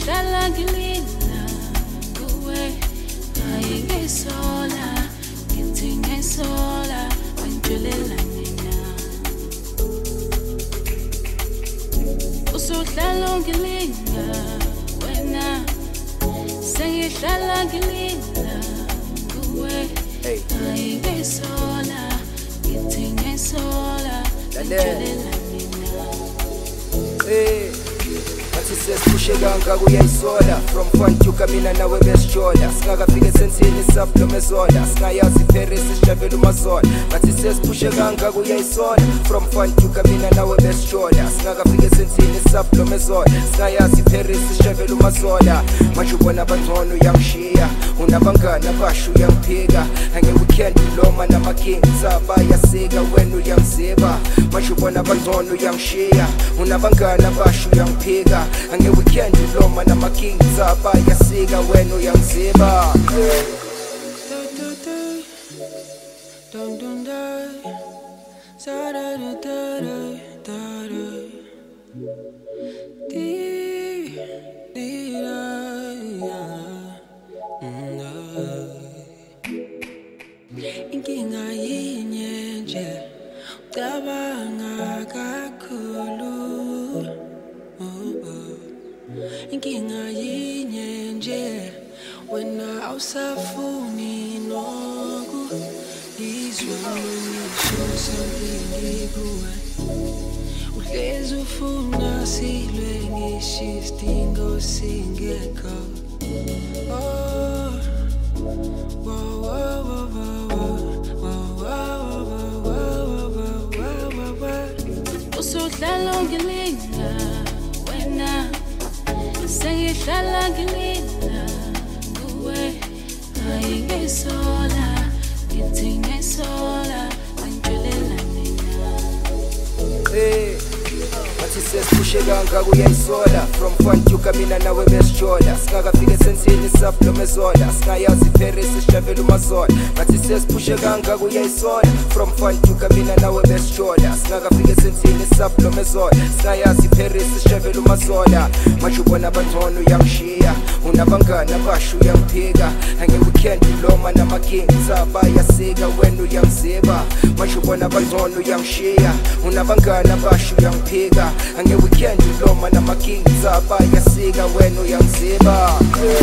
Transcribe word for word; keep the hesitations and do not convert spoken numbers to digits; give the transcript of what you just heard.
sengihlala ngilinda kuwe ayingisola ngithi ngisola angitshelela mina usuhlala ngilinda wena sengihlala ngilinda kuwe ayingisola ngithi ngisola angitshelela mina hey Athi sesiphushekanga kuyayisola From fun to kamina nawe besishola Singakafike sensini saplo mezola Singayazi Paris sishavela umazola Athi sesiphushekanga kuyayisola From fun to kamina nawe besishola Singakafike sensini saplo mezola Singayazi Paris sishavela umazola Manje ubona abantwana uyangishiya Unabangani abasha uyangiphika Ange weekend uloma namaking Zaba yasika wena uyangiziba Manje ubona abantwana uyangishiya Unabangani abasha uyangiphika Ange weekend uloma namaking Zaba yasika wena uyangiziba Dum dum da, sa da da da da da, di di da ya, inkinga yinye nje, ucabanga kakhulu, inkinga yinye nje, wena awusafuni noku. Izwa ngisho sangikuwe uhlezi ufuna silwe ngisho isidingo singekho oh wow wow wow wow usuhlala ngilinda wena sengihlala ngilinda kuwe ayingisola Ngithi ngisola angitshelela mina hey Athi sesiphushekanga kuyayisola From fun to kamina nawe besishola Singakafike sensini saplo mezola Singayazi Paris sishavela umazola Athi sesiphushekanga kuyayisola From fun to kamina nawe besishola Singakafike sensini saplo mezola Singayazi Paris sishavela umazola Manje ubona abantwana uyangishiya Unabangani abasha uyangiphika Ange weekend uloma namaking Zaba yasika wena uyangiziba Manje ubona abantwana uyangishiya Unabangani abasha uyangiphika Ange weekend uloma namaking Zaba yasika wena uyangiziba